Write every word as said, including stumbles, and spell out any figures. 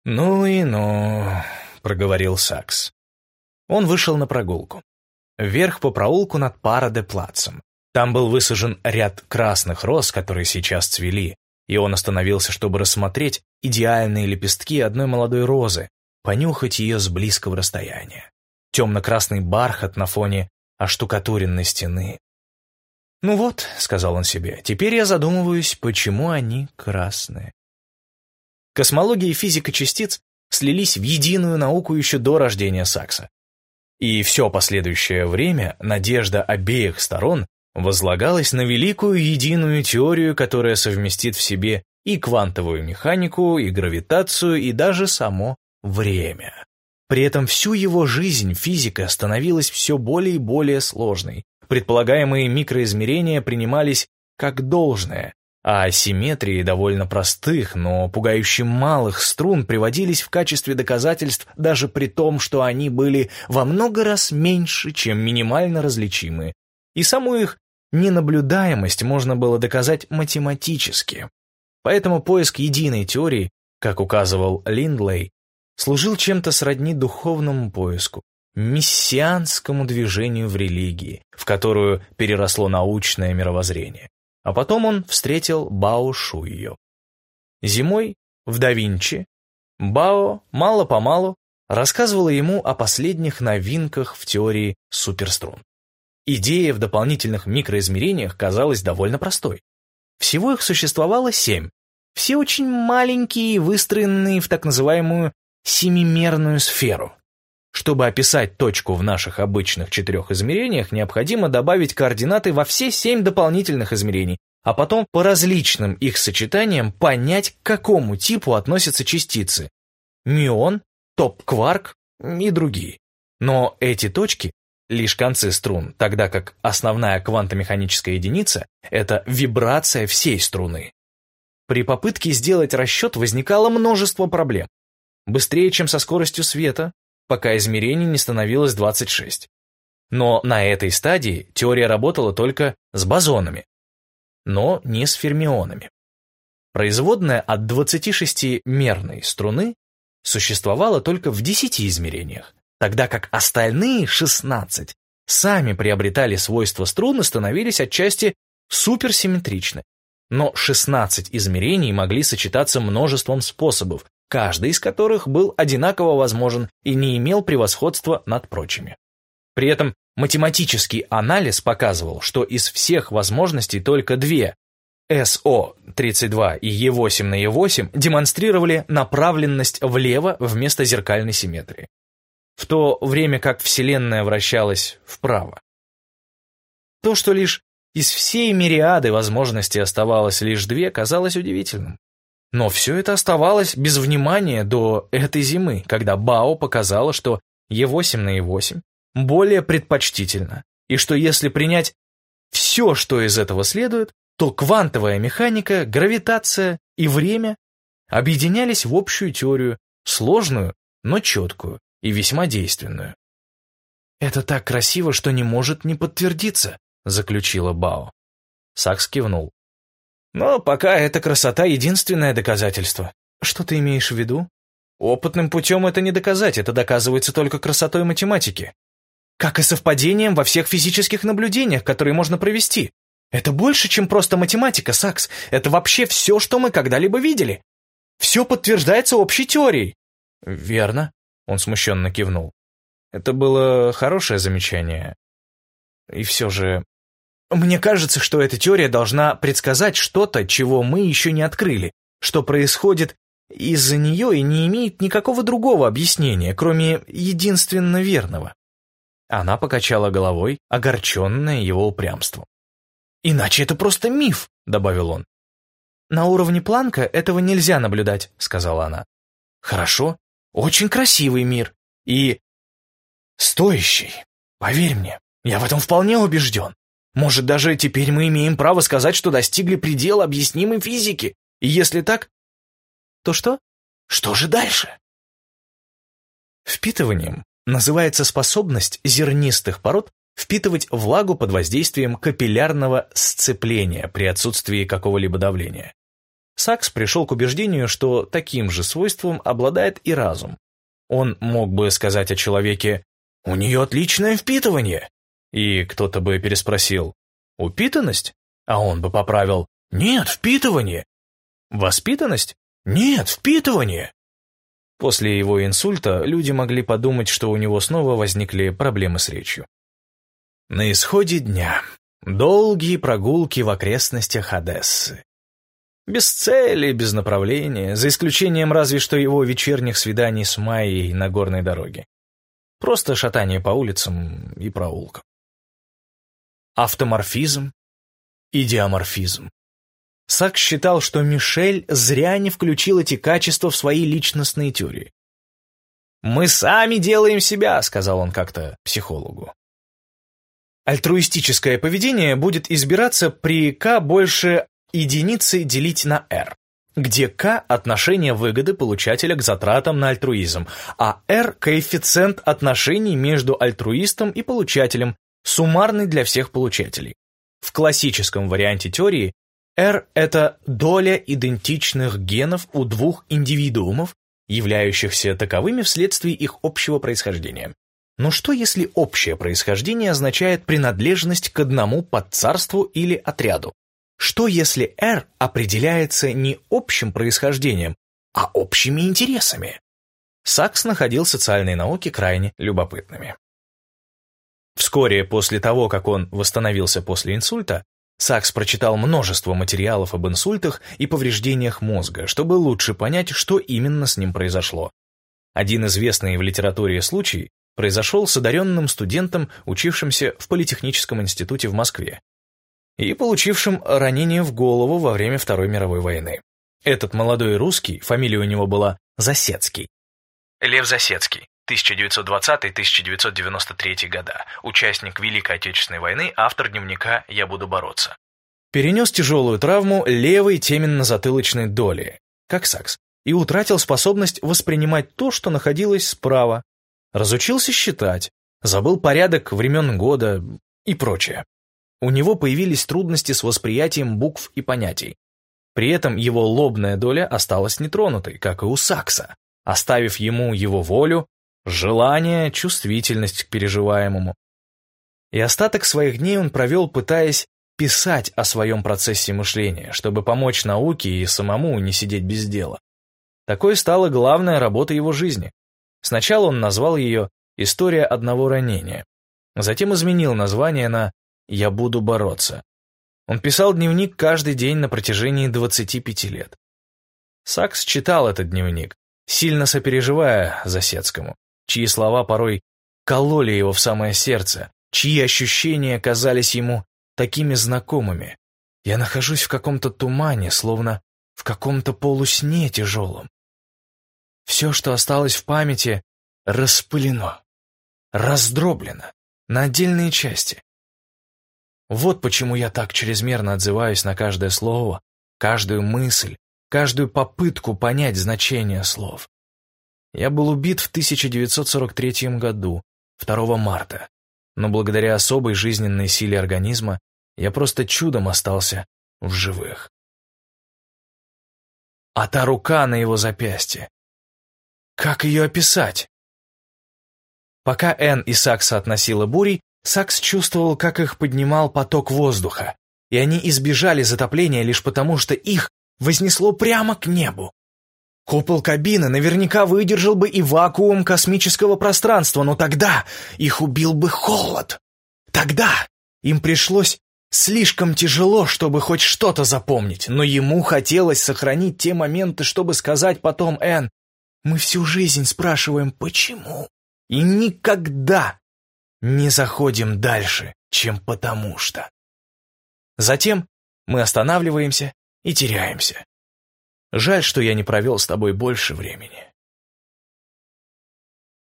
«Ну и ну», — проговорил Сакс. Он вышел на прогулку. Вверх по проулку над Параде-плацем. Там был высажен ряд красных роз, которые сейчас цвели, и он остановился, чтобы рассмотреть идеальные лепестки одной молодой розы, понюхать ее с близкого расстояния. Темно-красный бархат на фоне оштукатуренной стены. «Ну вот», — сказал он себе, — «теперь я задумываюсь, почему они красные». Космология и физика частиц слились в единую науку еще до рождения Сакса. И все последующее время надежда обеих сторон возлагалась на великую единую теорию, которая совместит в себе и квантовую механику, и гравитацию, и даже само время. При этом всю его жизнь физика становилась все более и более сложной. Предполагаемые микроизмерения принимались как должное, а симметрии довольно простых, но пугающе малых струн приводились в качестве доказательств даже при том, что они были во много раз меньше, чем минимально различимые, и саму их ненаблюдаемость можно было доказать математически. Поэтому поиск единой теории, как указывал Линдлей, служил чем-то сродни духовному поиску, мессианскому движению в религии, в которую переросло научное мировоззрение. А потом он встретил Бао Шуйо. Зимой в Да Винчи Бао мало-помалу рассказывала ему о последних новинках в теории суперструн. Идея в дополнительных микроизмерениях казалась довольно простой. Всего их существовало семь, все очень маленькие, выстроенные в так называемую семимерную сферу. Чтобы описать точку в наших обычных четырех измерениях, необходимо добавить координаты во все семь дополнительных измерений, а потом по различным их сочетаниям понять, к какому типу относятся частицы – мюон, топ-кварк и другие. Но эти точки – лишь концы струн, тогда как основная квантомеханическая единица – это вибрация всей струны. При попытке сделать расчет возникало множество проблем. Быстрее, чем со скоростью света, пока измерений не становилось двадцать шесть. Но на этой стадии теория работала только с бозонами, но не с фермионами. Производная от двадцатишестимерной струны существовала только в десяти измерениях, тогда как остальные шестнадцать сами приобретали свойства струн и становились отчасти суперсимметричны. Но шестнадцать измерений могли сочетаться множеством способов, каждый из которых был одинаково возможен и не имел превосходства над прочими. При этом математический анализ показывал, что из всех возможностей только две эс о тридцать два и е восемь на е восемь демонстрировали направленность влево вместо зеркальной симметрии, в то время как Вселенная вращалась вправо. То, что лишь из всей мириады возможностей оставалось лишь две, казалось удивительным. Но все это оставалось без внимания до этой зимы, когда Бао показала, что е восемь на е восемь более предпочтительно, и что если принять все, что из этого следует, то квантовая механика, гравитация и время объединялись в общую теорию, сложную, но четкую и весьма действенную. «Это так красиво, что не может не подтвердиться», — заключила Бао. Сакс кивнул. «Но пока эта красота — единственное доказательство». «Что ты имеешь в виду?» «Опытным путем это не доказать, это доказывается только красотой математики. Как и совпадением во всех физических наблюдениях, которые можно провести. Это больше, чем просто математика, Сакс. Это вообще все, что мы когда-либо видели. Все подтверждается общей теорией». «Верно», — он смущенно кивнул. «Это было хорошее замечание. И все же... Мне кажется, что эта теория должна предсказать что-то, чего мы еще не открыли, что происходит из-за нее и не имеет никакого другого объяснения, кроме единственно верного». Она покачала головой, огорченная его упрямством. «Иначе это просто миф», — добавил он. «На уровне Планка этого нельзя наблюдать», — сказала она. «Хорошо, очень красивый мир и стоящий. Поверь мне, я в этом вполне убежден. Может, даже теперь мы имеем право сказать, что достигли предела объяснимой физики. И если так, то что? Что же дальше?» Впитыванием называется способность зернистых пород впитывать влагу под воздействием капиллярного сцепления при отсутствии какого-либо давления. Сакс пришел к убеждению, что таким же свойством обладает и разум. Он мог бы сказать о человеке: «У нее отличное впитывание», и кто-то бы переспросил: «Упитанность?» А он бы поправил: «Нет, впитывание». «Воспитанность?» «Нет, впитывание». После его инсульта люди могли подумать, что у него снова возникли проблемы с речью. На исходе дня долгие прогулки в окрестностях Одессы. Без цели, без направления, за исключением разве что его вечерних свиданий с Майей на горной дороге. Просто шатание по улицам и проулкам. Автоморфизм и диаморфизм. Сакс считал, что Мишель зря не включил эти качества в свои личностные теории. «Мы сами делаем себя», — сказал он как-то психологу. Альтруистическое поведение будет избираться при k больше единицы делить на r, где k – отношение выгоды получателя к затратам на альтруизм, а r – коэффициент отношений между альтруистом и получателем, суммарный для всех получателей. В классическом варианте теории R – это доля идентичных генов у двух индивидуумов, являющихся таковыми вследствие их общего происхождения. Но что если общее происхождение означает принадлежность к одному подцарству или отряду? Что если R определяется не общим происхождением, а общими интересами? Сакс находил социальные науки крайне любопытными. Вскоре после того, как он восстановился после инсульта, Сакс прочитал множество материалов об инсультах и повреждениях мозга, чтобы лучше понять, что именно с ним произошло. Один известный в литературе случай произошел с одаренным студентом, учившимся в Политехническом институте в Москве, и получившим ранение в голову во время Второй мировой войны. Этот молодой русский, фамилия у него была Засецкий. Лев Засецкий, тысяча девятьсот двадцатый — тысяча девятьсот девяносто третий года, участник Великой Отечественной войны, автор дневника «Я буду бороться». Перенес тяжелую травму левой теменно-затылочной доли, как Сакс, и утратил способность воспринимать то, что находилось справа, разучился считать, забыл порядок времен года и прочее. У него появились трудности с восприятием букв и понятий. При этом его лобная доля осталась нетронутой, как и у Сакса, оставив ему его волю, желание, чувствительность к переживаемому. И остаток своих дней он провел, пытаясь писать о своем процессе мышления, чтобы помочь науке и самому не сидеть без дела. Такой стала главная работа его жизни. Сначала он назвал ее «История одного ранения», затем изменил название на «Я буду бороться». Он писал дневник каждый день на протяжении двадцати пяти лет. Сакс читал этот дневник, сильно сопереживая Засецкому, чьи слова порой кололи его в самое сердце, чьи ощущения казались ему такими знакомыми. «Я нахожусь в каком-то тумане, словно в каком-то полусне тяжелом. Все, что осталось в памяти, распылено, раздроблено на отдельные части. Вот почему я так чрезмерно отзываюсь на каждое слово, каждую мысль, каждую попытку понять значение слов. Я был убит в тысяча девятьсот сорок третьем году, второго марта, но благодаря особой жизненной силе организма я просто чудом остался в живых. А та рука на его запястье. Как ее описать? Пока Энн и Сакса относила бурей, Сакс чувствовал, как их поднимал поток воздуха, и они избежали затопления лишь потому, что их вознесло прямо к небу. Купол кабины наверняка выдержал бы и вакуум космического пространства, но тогда их убил бы холод. Тогда им пришлось слишком тяжело, чтобы хоть что-то запомнить, но ему хотелось сохранить те моменты, чтобы сказать потом Энн: «Мы всю жизнь спрашиваем, почему, и никогда не заходим дальше, чем потому что». Затем мы останавливаемся и теряемся. Жаль, что я не провел с тобой больше времени.